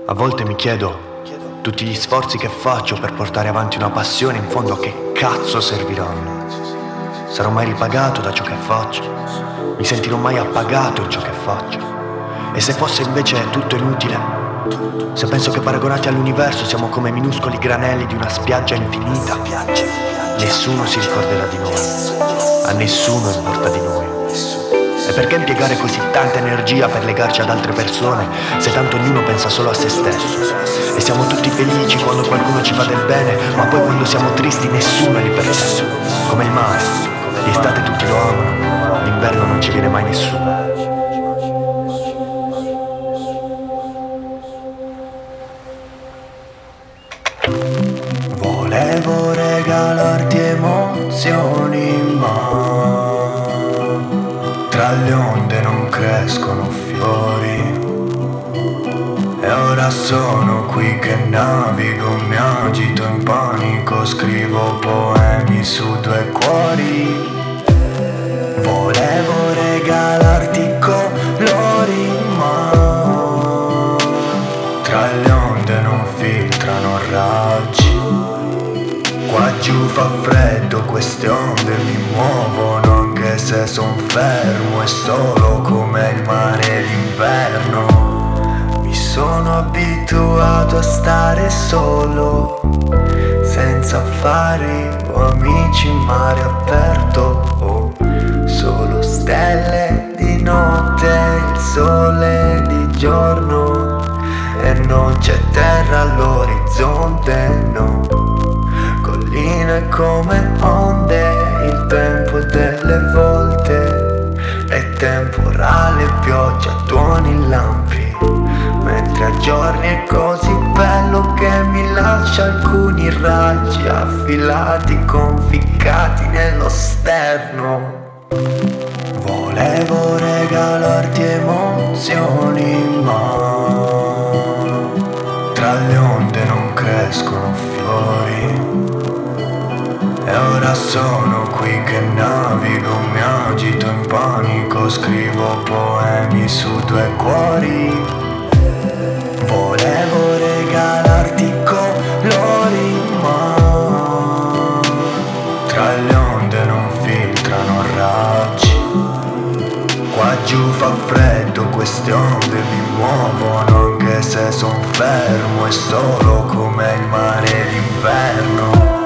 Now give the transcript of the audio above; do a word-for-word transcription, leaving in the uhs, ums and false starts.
A volte mi chiedo, tutti gli sforzi che faccio per portare avanti una passione, in fondo a che cazzo serviranno? Sarò mai ripagato da ciò che faccio? Mi sentirò mai appagato in ciò che faccio? E se fosse invece tutto inutile? Se penso che paragonati all'universo siamo come minuscoli granelli di una spiaggia infinita, nessuno si ricorderà di noi, a nessuno importa di noi. E perché impiegare così tanta energia per legarci ad altre persone, se tanto ognuno pensa solo a se stesso? E siamo tutti felici quando qualcuno ci fa del bene, ma poi quando siamo tristi nessuno è lì per sé. Come il mare, di estate tutti lo amano, d'inverno non ci viene mai nessuno. Volevo regalarti emozioni, ma tra le onde non crescono fiori. E ora sono qui che navigo, mi agito in panico, scrivo poemi su due cuori. Volevo regalarti colori, ma tra le onde non filtrano raggi. Qua giù fa freddo, queste onde mi muovono, anche se son fermo, è solo come il mare d'inverno. Mi sono abituato a stare solo, senza affari o amici in mare aperto. Oh, solo stelle di notte, il sole di giorno, e non c'è terra all'orizzonte, no. Colline come onde, il tempo delle volte è temporale, pioggia, tuoni, lampi, mentre a giorni è così bello che mi lascia alcuni raggi affilati, conficcati nello sterno. Volevo regalarti emozioni, ma tra le onde non crescono fiori. E ora sono qui che navigo, mi agito in panico, scrivo poemi su due cuori. Volevo regalarti colori, ma tra le onde non filtrano raggi. Qua giù fa freddo, queste onde mi muovono, anche se son fermo, è solo come il mare d'inverno.